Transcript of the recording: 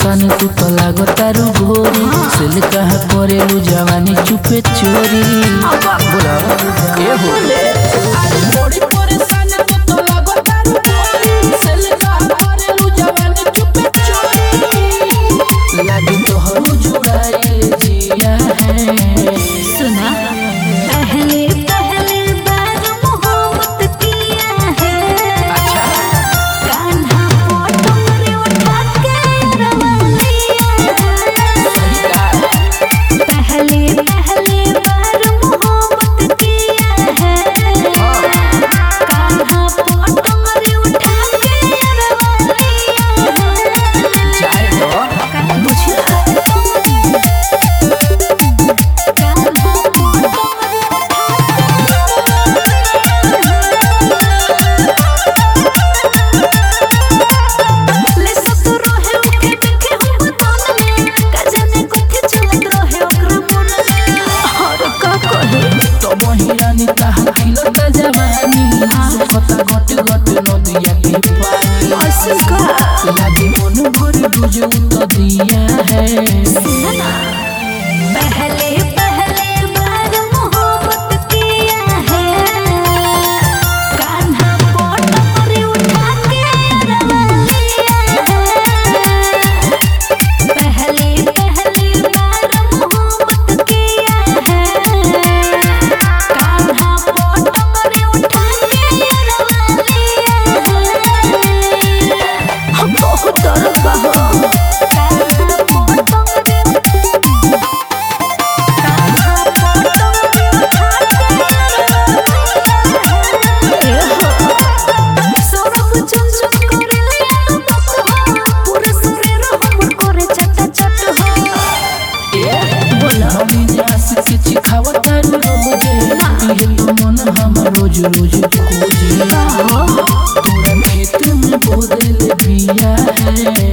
सन तू तो लागो तारू भोरी सेल कहा करेलू जवानी चुपे चोरी बोला ए हो अरे मोड़ी परेशान तू तो लागो तारू भोरी सेल कहा करेलू जवानी चुपे चोरी लागी तो हम जुड़ाए जिया है सुना पहले पहले बार मोहब्बत किया है। अच्छा कान्हा फोटो रे उठा के रवा लिया है। पहले पहले बार मोहब्बत किया है। कान्हा फोटो रे उठा के रवा लिया है। जाए तो बुझला तो बहिरानी कहा खिलता जवानी सुखता गट गट नदिया के पानी लागे मन भर बुझू तो दिया है पहले पहले बार मोहब्बत किया है। कान्हा फोटो रे उठा के रवा लिया है। पहले पहले बार मोहब्बत किया है। कान्हा फोटो रे उठा के रवा लिया है। हम बहुत दर्द बहो कान्हा फोटो रे रोज रोज खोजे तोरा खेत में बोदल बिया है